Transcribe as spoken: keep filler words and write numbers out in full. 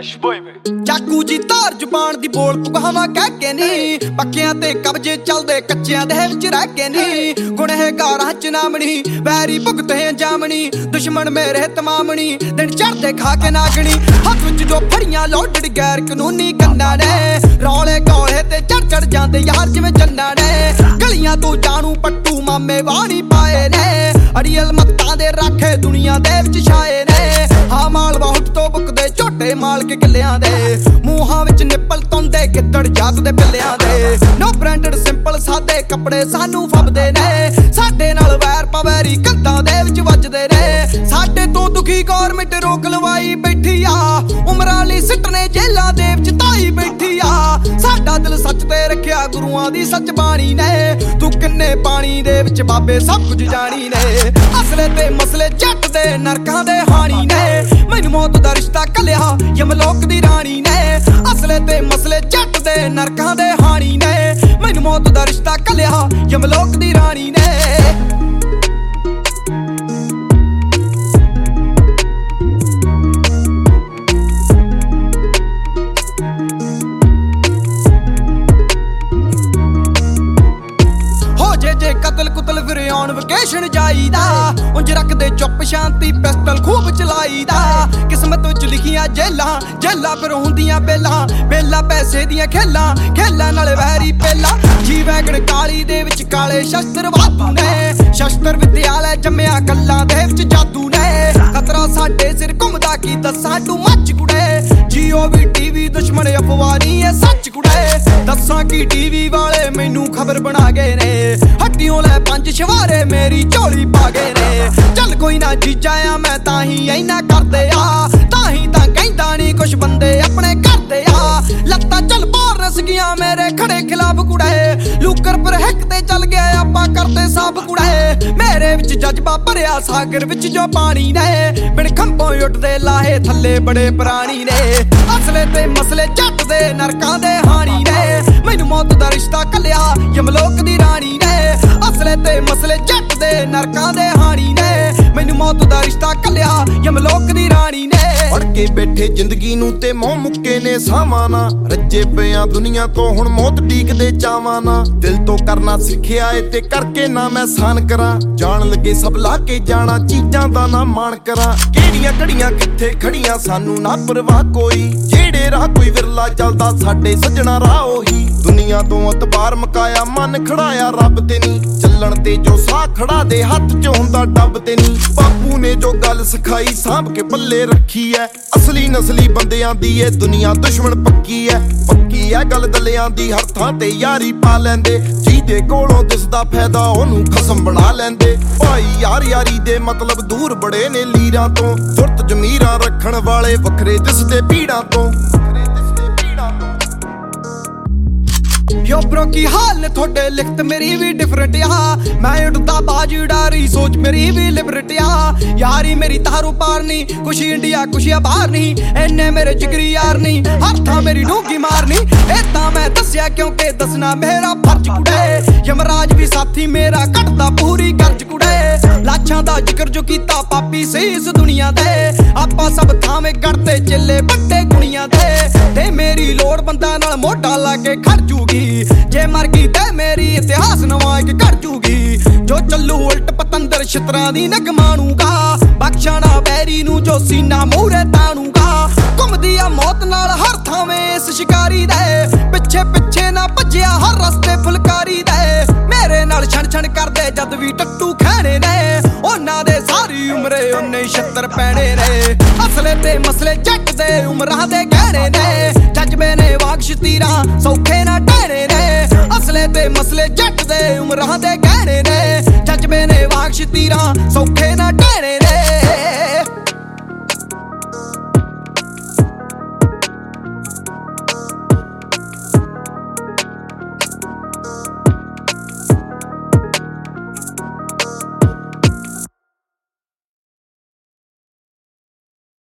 Fresh boy ਵੇ ਚਾਕੂ ਜੀ ਧਾਰ ਜ਼ੁਬਾਨ ਦੀ ਬੋਲ ਪੁਗਾਵਾ ਕਹਿ ਕੇ ਨੀ ਪੱਕਿਆਂ ਤੇ ਕਬਜੇ ਚੱਲਦੇ ਕੱਚਿਆਂ ਦੇ ਵਿੱਚ ਰਹਿ ਕੇ ਨੀ ਗੁਨਹਗਾਰਾਂ ਚ ਨਾਮਣੀ ਵੈਰੀ ਭੁਗਤੇ ਜਾਮਣੀ ਦੁਸ਼ਮਣ ਮੇਰੇ ਤਮਾਮਣੀ ਦਿਨ ਚੜਦੇ ਖਾ ਕੇ ਨਾਗਣੀ ਹੱਥ ਵਿੱਚ ਜੋ ਫੜੀਆਂ ਲੋਡਡ ਗੈਰ ਕਾਨੂੰਨੀ ਕੰਨਾਂ ਨੇ ਰੌਲੇ ਗੋਲੇ ਤੇ ਚੜ ਚੜ ਜਾਂਦੇ ਯਾਰ ਜਿਵੇਂ ਜੰਨਾਂ ਨੇ ਗਲੀਆਂ ਤੋਂ ਜਾਣੂ ਪੱਟੂ ਮਾਮੇ ਵਾਣੀ ਪਾਏ ਨੇ ਅੜੀਅਲ ਮੱਤਾਂ ਦੇ ਰਾਖੇ ਦੁਨੀਆ ਦੇ ਵਿੱਚ ਛਾਏ ਨੇ ਹਾਂ ਮਾਲ ਬਹੁਤ ਤੋਂ ਬੁੱਕਦੇ ਝੋਟੇ ਮਾਲ ਕੇ ਕਿੱਲਿਆਂ ਦੇ ਮੂੰਹਾਂ ਵਿੱਚ ਨਿੱਪਲ ਤੁੰਦੇ ਗਿੱਦੜ ਜਾਗਦੇ ਪਿੱਲਿਆਂ ਦੇ ਨੋ ਬ੍ਰਾਂਡਡ ਸਿੰਪਲ ਸਾਦੇ ਕੱਪੜੇ ਸਾਨੂੰ ਫੱਬਦੇ ਨੇ ਸਾਡੇ ਨਾਲ ਵੈਰ ਪਵੈਰੀ ਕੰਧਾਂ ਦੇ ਵਿੱਚ ਵੱਜਦੇ ਨੇ ਸਾਡੇ ਤੋਂ ਦੁਖੀ ਗੌਰਮੈਂਟ ਰੋਕ ਲਵਾਈ ਬੈਠੀ ਆ ਉਮਰਾਂ ਲਈ ਸਿੱਟਨੇ ਜੇਲਾਂ ਦੇ ਵਿੱਚ ਤਾਈ ਬੈਠੀ ਆ ਸਾਡਾ ਦਿਲ ਸੱਚ ਤੇ ਰੱਖਿਆ ਗੁਰੂਆਂ ਦੀ ਸੱਚ ਬਾਣੀ ਨੇ ਤੂੰ ਕਿੰਨੇ ਪਾਣੀ ਦੇ ਵਿੱਚ ਬਾਬੇ ਸਭ ਕੁਝ ਜਾਣੀ ਨੇ ਅਸਲੇ ਤੇ ਮਸਲੇ ਜੱਟ ਦੇ ਨਰਕਾਂ ਦੇ ਹਾਣੀ ਨੇ ਮੈਨੂੰ ਮੌਤ ਦਾ ਰਿਸ਼ਤਾ ਕੱਲਿਆ ਯਮਲੋਕ ਦੀ ਰਾਣੀ ਨੇ ਅਸਲੇ ਤੇ ਮਸਲੇ ਜੱਟ ਦੇ ਨਰਕਾਂ ਦੇ ਹਾਣੀ ਨੇ ਮੈਨੂੰ ਮੌਤ ਦਾ ਰਿਸ਼ਤਾ ਕੱਲਿਆ ਯਮਲੋਕ ਦੀ ਰਾਣੀ ਨੇ ਕਤਲ ਕੁਤਲ ਫਿਰ ਆਉਣ ਵਕੇਸ਼ਨ ਜਾਈਦਾ ਉਂਝ ਰੱਖਦੇ ਚੁੱਪ ਸ਼ਾਂਤੀ ਪਿਸਟਲ ਖੂਬ ਚਲਾਈਦਾ ਕਿਸਮਤ ਵਿੱਚ ਲਿਖੀਆਂ ਜੇਲਾਂ ਜੇਲਾਂ ਫਿਰ ਹੁੰਦੀਆਂ ਬੇਲਾਂ ਬੇਲਾਂ ਪੈਸੇ ਦੀਆਂ ਖੇਲਾਂ ਖੇਲਾਂ ਨਾਲ ਵੈਰੀ ਪਹਿਲਾਂ ਜੀ ਵੈਗਣ ਕਾਲੀ ਦੇ ਵਿੱਚ ਕਾਲੇ ਸ਼ਸਤਰ ਵਾਧੂ ਨੇ ਸ਼ਸਤਰ ਵਿਦਿਆਲੇ ਜੰਮਿਆ ਗੱਲਾਂ ਦੇ ਵਿੱਚ ਜਾਦੂ ਨੇ ਖਤਰਾ ਸਾਡੇ ਸਿਰ ਘੁੰਮਦਾ ਕੀ ਦੱਸਾਂ ਤੂੰ ਮੱਚ ਕੁੜੇ ਜੀਓ ਵੀ ਟੀਵੀ ਦੁਸ਼ਮਣ ਅਫਵਾਨੀ ਐ ਸੱਚ ਕੁੜੇ ਦੱਸਾਂ ਕੀ ਟੀਵੀ ਵਾਲੇ ਮੈਨੂੰ ਖਬਰ ਬਣਾ ਗਏ ਨੇ ਹੱਟੀਆਂ ਲੈ ਪੰਜ ਸ਼ਵਾਰੇ ਮੇਰੀ ਝੋਲੀ ਪਾ ਗਏ ਨੇ ਚੱਲ ਕੋਈ ਨਾ ਜੀਜਾ ਆ ਮੈਂ ਤਾਂ ਹੀ ਐਨਾ ਕਰਦੇ ਆ ਤਾਂ ਹੀ ਤਾਂ ਕਹਿੰਦਾ ਨਹੀਂ ਕੁਛ ਬੰਦੇ ਆਪਣੇ ਕਰਦੇ ਆ ਲੱਤਾਂ ਚੱਲ ਬਾਹਰ ਰਸ ਗਿਆ ਮੇਰੇ ਖੜੇ ਖਿਲਾਫ ਕੁੜੇ ਲੂਕਰ ਪਰ ਹਿੱਕ ਤੇ ਚੱਲ ਗਿਆ ਆਪਾਂ ਕਰਦੇ ਸਭ ਕੁੜੇ ਮੇਰੇ ਵਿੱਚ ਜਜ਼ਬਾ ਭਰਿਆ ਸਾਗਰ ਵਿੱਚ ਜੋ ਪਾਣੀ ਨੇ ਬਿਨ ਖੰਭੋਂ ਉੱਡਦੇ ਲਾਹੇ ਥੱਲੇ ਬੜੇ ਪ੍ਰਾਣੀ ਨੇ ਅਸਲੇ ਤੇ ਮਸਲੇ ਜੱਟ ਦੇ ਨਰਕਾਂ ਦੇ ਹਾਣੀ ਨੇ ਮੈਨੂੰ ਮੌਤ ਦਾ ਰਿਸ਼ਤਾ ਕੱਲਿਆ ਯਮਲੋਕ ਦੀ ਰਾਣੀ ਨੇ ਅਸਲੇ ਤੇ ਮਸਲੇ ਜੱਟ ਦੇ ਨਰਕਾਂ ਦੇ ਹਾਣੀ ਨੇ ਮੈਨੂੰ ਮੌਤ ਦਾ ਰਿਸ਼ਤਾ ਕੱਲਿਆ ਯਮਲੋਕ ਦੀ ਰਾਣੀ ਨੇ ਫੜ ਕੇ ਬੈਠੇ ਜ਼ਿੰਦਗੀ ਨੂੰ ਤੇ ਮੋਹ ਮੁੱਕੇ ਨੇ ਸਾਵਾਂ ਨਾ ਰੱਜੇ ਪਿਆ ਦੁਨੀਆ ਤੋਂ ਹੁਣ ਮੌਤ ਢੀਕਦੇ ਚਾਵਾਂ ਨਾ ਦਿਲ ਤੋਂ ਕਰਨਾ ਸਿੱਖਿਆ ਏ ਤੇ ਕਰਕੇ ਨਾ ਮੈਂ ਸਾਨ ਕਰਾਂ ਜਾਣ ਲੱਗੇ ਸਭ ਲਾ ਕੇ ਜਾਣਾ ਚੀਜ਼ਾਂ ਦਾ ਨਾ ਮਾਣ ਕਰਾਂ ਕਿਹੜੀਆਂ ਘੜੀਆਂ ਕਿੱਥੇ ਖੜੀਆਂ ਸਾਨੂੰ ਨਾ ਪਰਵਾਹ ਕੋਈ ਜਿਹੜੇ ਰਾਹ ਕੋਈ ਵਿਰਲਾ ਚੱਲਦਾ ਸਾਡੇ ਸੱਜਣਾ ਰਾਹ ਉਹੀ ਦੁਨੀਆ ਤੋਂ ਅਤਬਾਰ ਮਕਾਇਆ ਮਨ ਖੜਾਇਆ ਰੱਬ ਤੇ ਨਹੀਂ ਚੱਲਣ ਤੇ ਜੋ ਸਾਹ ਖੜਾ ਦੇ ਹੱਥ ਚ ਹੁੰਦਾ ਡੱਬ ਤੇ ਨਹੀਂ ਬਾਪੂ ਨੇ ਜੋ ਗੱਲ ਸਿਖਾਈ ਸਾਂਭ ਕੇ ਪੱਲੇ ਰੱਖੀ ਐ ਅਸਲੀ ਨਸਲੀ ਬੰਦਿਆਂ ਦੀ ਏ ਦੁਨੀਆ ਦੁਸ਼ਮਣ ਪੱਕੀ ਐ ਪੱਕੀ ਐ ਗੱਲ ਦਲਿਆਂ ਦੀ ਹਰ ਥਾਂ ਤੇ ਯਾਰੀ ਪਾ ਲੈਂਦੇ ਜਿਹਦੇ ਕੋਲੋਂ ਦਿਸਦਾ ਫਾਇਦਾ ਉਹਨੂੰ ਖਸਮ ਬਣਾ ਲੈਂਦੇ ਭਾਈ ਯਾਰ ਯਾਰੀ ਦੇ ਮਤਲਬ ਦੂਰ ਬੜੇ ਨੇ ਲੀਰਾਂ ਤੋਂ ਸੁਰਤ ਜ਼ਮੀਰਾਂ ਰੱਖਣ ਵਾਲੇ ਵੱਖਰੇ ਦਿਸਦੇ ਪੀੜਾਂ ਤੋਂ ਯੋ ਬ్రో ਕੀ ਹਾਲ ਨੇ ਤੁਹਾਡੇ ਲਿਖਤ ਮੇਰੀ ਵੀ ਡਿਫਰੈਂਟ ਆ ਮੈਂ ਉੱਡਦਾ ਬਾਜ ਉਡਾਰੀ ਸੋਚ ਮੇਰੀ ਵੀ ਲਿਬਰਟ ਆ ਯਾਰੀ ਮੇਰੀ ਤਾਰੂ ਪਾਰ ਨਹੀਂ ਕੁਛ ਇੰਡੀਆ ਕੁਛ ਬਾਹਰ ਨਹੀਂ ਐਨੇ ਮੇਰੇ ਜਿਗਰੀ ਯਾਰ ਨਹੀਂ ਹੱਥਾਂ ਮੇਰੀ ਡੂੰਗੀ ਮਾਰਨੀ ਇਹ ਤਾਂ ਮੈਂ ਦੱਸਿਆ ਕਿਉਂਕਿ ਦੱਸਣਾ ਮੇਰਾ ਫਰਜ਼ ਕੁੜੇ ਯਮਰਾਜ ਵੀ ਸਾਥੀ ਮੇਰਾ ਕੱਟਦਾ ਪੂਰੀ ਗਰਜ ਕੁੜੇ ਲਾਛਾਂ ਦਾ ਜ਼ਿਕਰ ਜੋ ਕੀਤਾ ਪਾਪੀ ਸੀ ਇਸ ਦੁਨੀਆ ਦੇ ਆਪਾਂ ਸਭ ਥਾਵੇਂ ਗੜਤੇ ਚੱਲੇ ਵੱਡੇ ਗੁਣੀਆਂ ਦੇ ਤੇ ਮੇਰੀ ਲੋੜ ਬੰਦਾ ਨਾਲ ਮੋਢਾ ਲਾ ਕੇ ਖੜ ਜੂਗੀ ਜੇ ਮਰ ਗਈ ਤੇ ਮੇਰੀ ਇਤਿਹਾਸ ਨਵਾਂ ਇੱਕ ਘੜ ਜੂਗੀ ਜੋ ਚੱਲੂ ਉਲਟ ਪਤੰਦਰ ਛਿੱਤਰਾਂ ਦੀ ਨਗ ਮਾਣੂਗਾ ਬਖਸ਼ਣਾ ਬੈਰੀ ਨੂੰ ਜੋ ਸੀਨਾ ਮੂਹਰੇ ਤਾਣੂਗਾ ਘੁੰਮਦੀ ਆ ਮੌਤ ਨਾਲ ਹਰ ਥਾਵੇਂ ਇਸ ਸ਼ਿਕਾਰੀ ਦੇ ਪਿੱਛੇ ਪਿੱਛੇ ਨਾ ਭੱਜਿਆ ਹਰ ਰਸਤੇ ਫੁਲਕਾਰੀ ਦੇ ਮੇਰੇ ਨਾਲ ਛਣ ਛਣ ਕਰਦੇ ਜਦ ਵੀ ਟੱਟੂ ਖੈਣੇ ਨੇ ਉਹਨਾਂ ਦੇ ਸਾਰੀ ਉਮਰੇ ਉਹਨੇ ਛੱਤਰ ਪੈਣੇ ਨੇ ਅਸਲੇ ਤੇ ਮਸਲੇ ਜੱਟ ਦੇ ਉਮਰਾਂ ਦੇ ਗਹਿਣੇ ਨੇ ਜਜ਼ਬੇ ਨੇ ਵਾਕਸ਼ ਤੀਰਾਂ ਸੌਖੇ ਨਾ ਢਹਿਣੇ ਨੇ ਅਸਲੇ ਤੇ ਮਸਲੇ ਜੱਟ ਦੇ ਉਮਰਾਂ ਦੇ ਗਹਿਣੇ ਨੇ ਜਜ਼ਬੇ ਨੇ ਵਾਕਸ਼ ਤੀਰਾਂ ਸੌਖੇ ਨਾ ਢਹਿਣੇ